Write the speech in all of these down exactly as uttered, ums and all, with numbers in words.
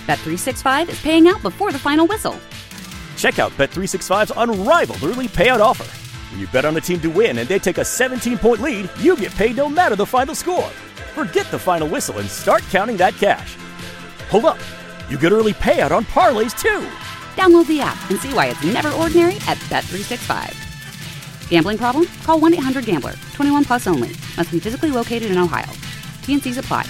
Bet three sixty-five is paying out before the final whistle. Check out Bet three sixty-five's unrivaled early payout offer. When you bet on a team to win and they take a seventeen-point lead, you get paid no matter the final score. Forget the final whistle and start counting that cash. Hold up. You get early payout on parlays, too. Download the app and see why it's never ordinary at Bet three sixty-five. Gambling problem? Call one eight hundred gambler. twenty-one plus only. Must be physically located in Ohio. T N Cs apply.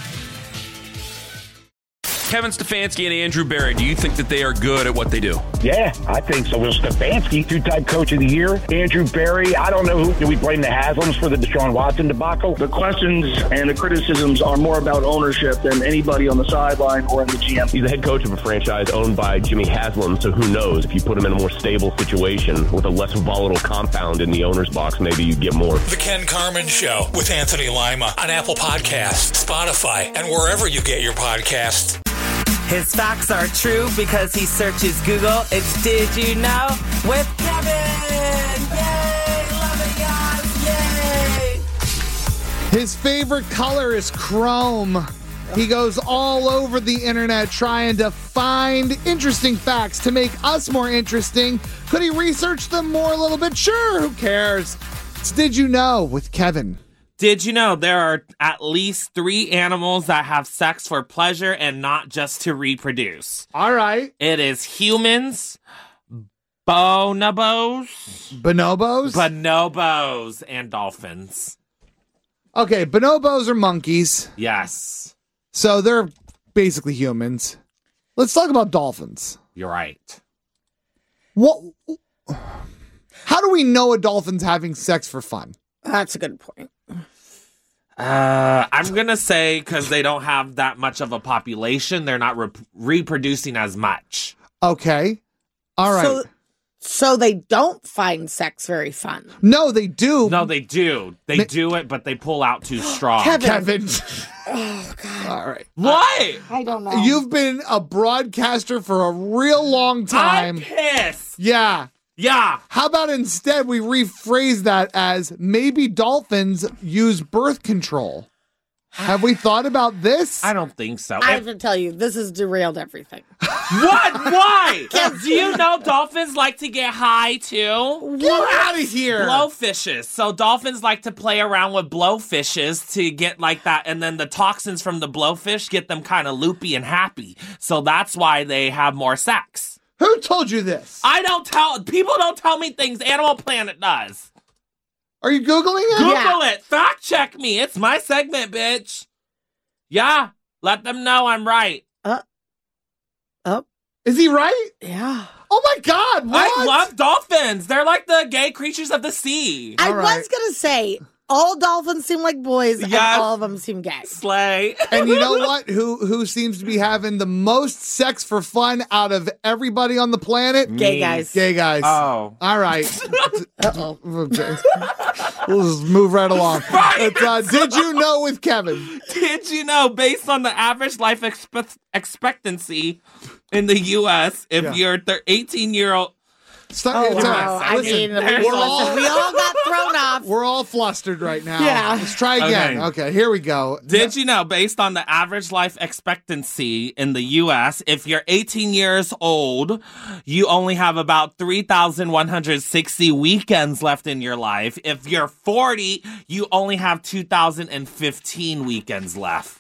Kevin Stefanski and Andrew Berry, do you think that they are good at what they do? Yeah, I think so. Well, Stefanski, two-time coach of the year. Andrew Berry, I don't know who. Do we blame the Haslams for the Deshaun Watson debacle? The questions and the criticisms are more about ownership than anybody on the sideline or in the G M. He's the head coach of a franchise owned by Jimmy Haslam, so who knows? If you put him in a more stable situation with a less volatile compound in the owner's box, maybe you get more. The Ken Carman Show with Anthony Lima on Apple Podcasts, Spotify, and wherever you get your podcasts. His facts are true because he searches Google. It's Did You Know with Kevin. Yay! Love it, guys. Yay! His favorite color is chrome. He goes all over the internet trying to find interesting facts to make us more interesting. Could he research them more a little bit? Sure, who cares? It's Did You Know with Kevin. Did you know there are at least three animals that have sex for pleasure and not just to reproduce? All right. It is humans, bonobos, Bonobos? bonobos, and dolphins. Okay, bonobos are monkeys, Yes, so they're basically humans. Let's talk about dolphins. you're right. What? How do we know a dolphin's having sex for fun? That's a good point. Uh, I'm going to say because they don't have that much of a population, they're not re- reproducing as much. Okay. All right. So, so they don't find sex very fun. No, they do. No, they do. They Ma- do it, but they pull out too strong. Kevin. Kevin. Oh, God. All right. What? I don't know. You've been a broadcaster for a real long time. I'm pissed. Yeah. Yeah. How about instead we rephrase that as maybe dolphins use birth control? Have we thought about this? I don't think so. I If- have to tell you, this has derailed everything. What? Why? Do you know dolphins like to get high too? Get out of here. Blowfishes. So dolphins like to play around with blowfishes to get like that, and then the toxins from the blowfish get them kind of loopy and happy. So that's why they have more sex. Who told you this? I don't tell people don't tell me things. Animal Planet does. Are you Googling it? Google Yeah. it. Fact check me. It's my segment, bitch. Yeah. Let them know I'm right. Uh, oh, Is he right? yeah. Oh my God! What? I love dolphins. They're like the gay creatures of the sea. I All right. was going to say, all dolphins seem like boys, and Yes. all of them seem gay. Slay. And you know what? Who who seems to be having the most sex for fun out of everybody on the planet? Gay Me. guys. Gay guys. Oh. All right. Uh-oh. Okay. We'll just move right along. It's, uh, Did You Know with Kevin? Did you know, based on the average life expe- expectancy in the U S, if Yeah. you're thir- eighteen-year-old... Stop, Oh, it's all wow. right. I Listen, mean, there's we're a- all, we all got thrown off. we're all flustered right now. Yeah. Let's try again. Okay. Okay, here we go. Did you know, based on the average life expectancy in the U S, if you're eighteen years old, you only have about three thousand one hundred sixty weekends left in your life. If you're forty, you only have two thousand fifteen weekends left.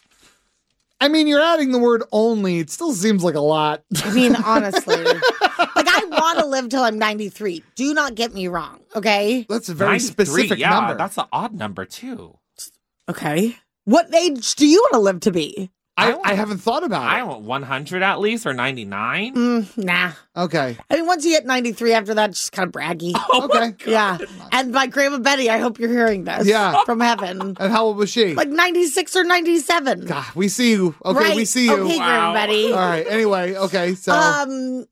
I mean, you're adding the word only. It still seems like a lot. I mean, honestly. Like, I want to live till I'm ninety-three. Do not get me wrong, okay? That's a very ninety-three, specific yeah, number. that's an odd number, too. Okay. What age do you want to live to be? I, I want- I haven't thought about I it. want one hundred at least, or ninety-nine. Mm, nah. Okay. I mean, once you hit ninety-three, after that, it's just kind of braggy. Oh my Okay. God. Yeah. And my grandma Betty, I hope you're hearing this. Yeah. From heaven. And how old was she? Like ninety-six or ninety-seven. God, we see you. Okay, right. we see you. Okay, Wow. grandma Betty. All right. Anyway, okay. So Um,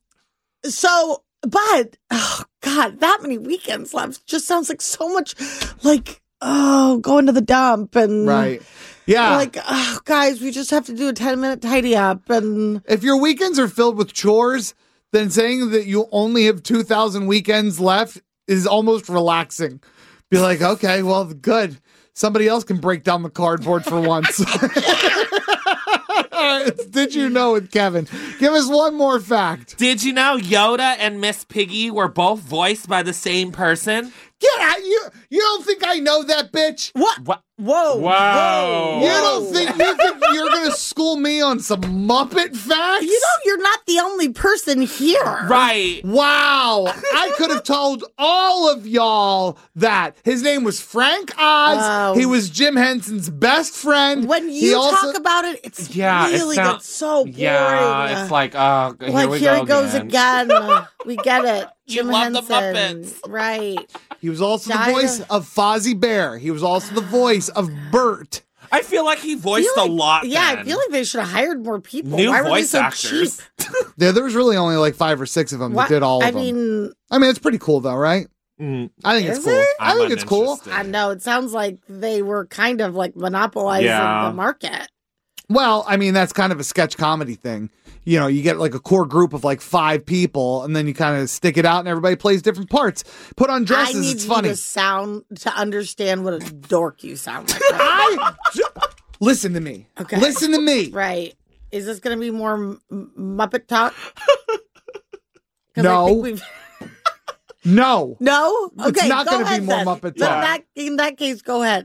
so, but, oh, God, that many weekends left just sounds like so much like, oh, going to the dump and. right. Yeah. Like, oh, guys, we just have to do a ten minute tidy up. And If your weekends are filled with chores, then saying that you only have two thousand weekends left is almost relaxing. Be like, okay, well, good. Somebody else can break down the cardboard for once. All right, did you know with Kevin? Give us one more fact. Did you know Yoda and Miss Piggy were both voiced by the same person? Get out! You you don't think I know that bitch? What? What? Whoa! Whoa! You don't think you think you're gonna school me on some Muppet facts? You know, you're not the only person here. Right. Wow. I could have told all of y'all that. His name was Frank Oz. Oh. He was Jim Henson's best friend. When He you also- talk about it, it's Yeah, it really sound- gets so boring. Yeah, it's like, oh, here like we here go it goes again. again. We get it. You Jim love the Henson. Muppets. Right. He was also the Died voice of- of Fozzie Bear. He was also the voice of Bert. I feel like he voiced Feel a like- lot. Yeah, I then. feel like they should have hired more people. New Why were voice they so actors. cheap? Yeah, there was really only like five or six of them Why- that did all of I them. mean, I mean, it's pretty cool though, right? Mm. I think Is it's cool. it? I I'm think it's cool. uninterested. I know it sounds like they were kind of like monopolizing Yeah. the market. Well, I mean, that's kind of a sketch comedy thing. You know, you get like a core group of like five people, and then you kind of stick it out, and everybody plays different parts. Put on I dresses. need It's you funny. to sound to understand what a dork you sound like. I listen to me. Okay. Listen to me. Right? Is this going to be more m- Muppet talk? 'Cause No. I think we've... No. No. It's Okay, not go gonna be ahead more then. Muppet Then talk. In that, in that case, go ahead.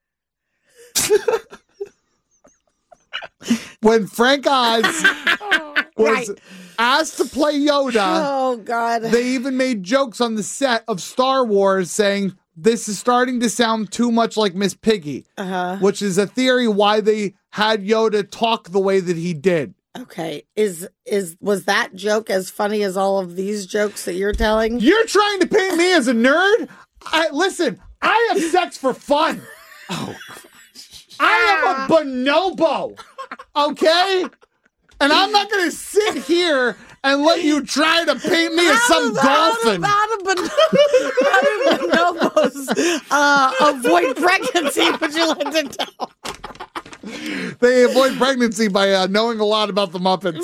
When Frank Oz was Right. asked to play Yoda, Oh God. they even made jokes on the set of Star Wars saying, this is starting to sound too much like Miss Piggy, Uh-huh. which is a theory why they had Yoda talk the way that he did. Okay. Is is was that joke as funny as all of these jokes that you're telling? You're trying to paint me as a nerd? I, listen, I have sex for fun. Oh, I am a bonobo, okay? And I'm not going to sit here and let you try to paint me as some dolphin. How do bon- how do bonobos uh, avoid pregnancy? Would you like to tell? They avoid pregnancy by uh, knowing a lot about the Muppets.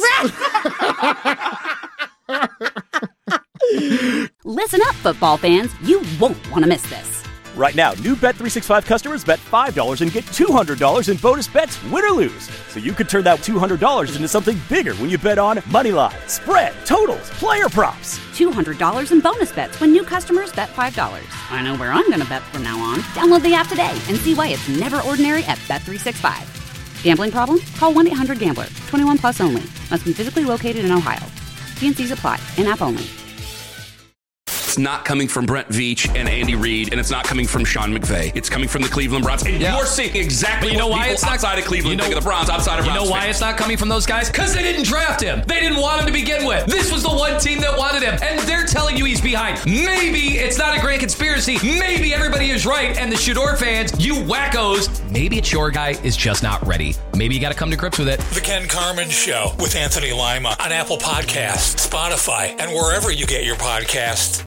Listen up, football fans. You won't want to miss this. Right now, new Bet three sixty-five customers bet five dollars and get two hundred dollars in bonus bets, win or lose. So you could turn that two hundred dollars into something bigger when you bet on money line, spread, totals, player props. two hundred dollars in bonus bets when new customers bet five dollars. I know where I'm going to bet from now on. Download the app today and see why it's never ordinary at Bet three sixty-five. Gambling problem? Call one eight hundred gambler. twenty-one plus only. Must be physically located in Ohio. T and Cs apply. In-app only. It's not coming from Brent Veach and Andy Reid, and it's not coming from Sean McVay. It's coming from the Cleveland Browns. And Yeah. you're seeing exactly But you know what why people it's not- outside of Cleveland you know- think of the Browns, outside of You Browns know why fans. it's not coming from those guys? Because they didn't draft him. They didn't want him to begin with. This was the one team that wanted him, and they're telling you he's behind. Maybe it's not a great conspiracy. Maybe everybody is right, and the Shador fans, you wackos, maybe it's your guy is just not ready. Maybe you got to come to grips with it. The Ken Carmen Show with Anthony Lima on Apple Podcasts, Spotify, and wherever you get your podcasts.